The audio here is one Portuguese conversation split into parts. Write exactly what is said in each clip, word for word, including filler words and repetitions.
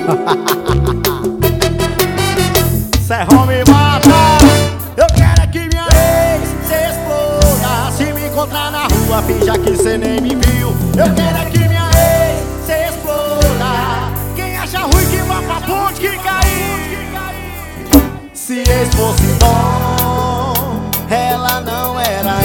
Serrão me mata. Eu quero é que minha ex cê exploda. Se me encontrar na rua, finja que cê nem me viu. Eu quero é que minha ex cê exploda. Quem acha ruim que vá pra ponte que caiu. Se ex fosse bom, ela não era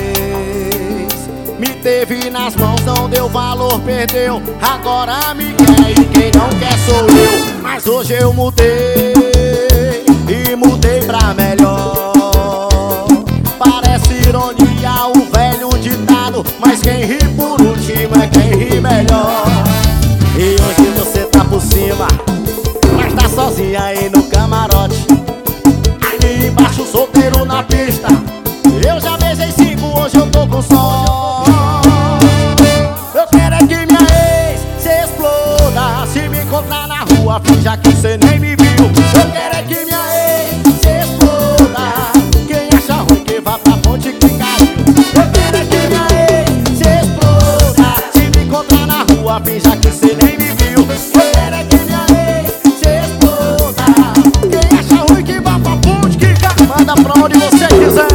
ex. Me teve nas mãos, não deu valor, perdeu. Agora me quer e quem não quer sou eu. Mas hoje eu mudei e mudei pra melhor. Parece ironia o velho ditado, mas quem ri por último é quem ri melhor. E hoje você tá por cima, mas tá sozinha aí no camarote. Ali embaixo solteiro na pista. Eu já beijei cinco, hoje eu tô com sol. Eu quero é que minha ex cê exploda. Se me encontrar na rua, finja que cê nem me viu. Eu quero é que minha ex cê exploda. Quem acha ruim que vá pra ponte que caiu. Eu quero é que minha ex cê exploda. Se me encontrar na rua, finja que cê nem me viu. Eu quero é que minha ex cê exploda. Quem acha ruim que vá pra ponte que caiu. Manda pra onde você quiser.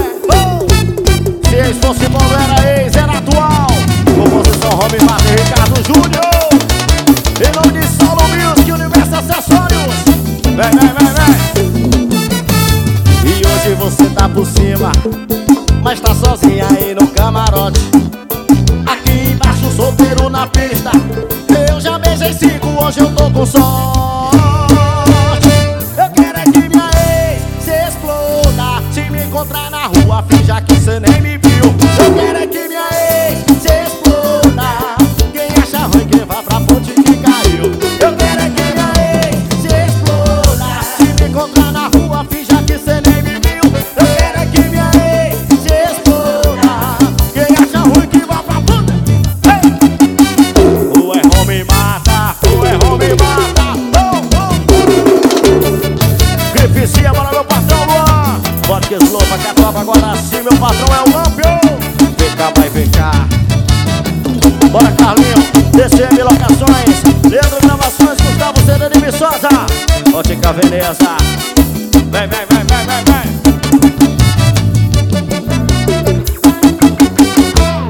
Se ex fosse bom, era ex, era atual. Composição Robin Martin e Ricardo Júnior. Em nome de Saulo Music, Universo Acessórios. Vem, vem, vem, vem. E hoje você tá por cima, mas tá sozinha aí no camarote. Aqui embaixo solteiro na pista. Eu já beijei cinco, hoje eu tô com sorte. Eu quero é que minha ex cê exploda. Se me encontrar na rua, finja que cê nem me viu. Eu quero é que minha ex cê exploda. Quem acha ruim que vá pra ponte que caiu. Eu quero é que minha ex cê exploda. Se me encontrar na rua, finja que cê nem me viu. Eu quero é que minha ex cê exploda. Quem acha ruim que vá pra ponte. Hey! O erro me mata, o erro me mata. Oh, oh. Grificia, bora meu patrão Luan. Bota que slow pra que a tropa agora sim, meu patrão é o Lampio. Vem cá, vai, vem cá. Bora Carlinho, D C M Locações, Leandro Gravações, Gustavo Cedeira de Viçosa, Ótica Veneza. Vem, vem, vem.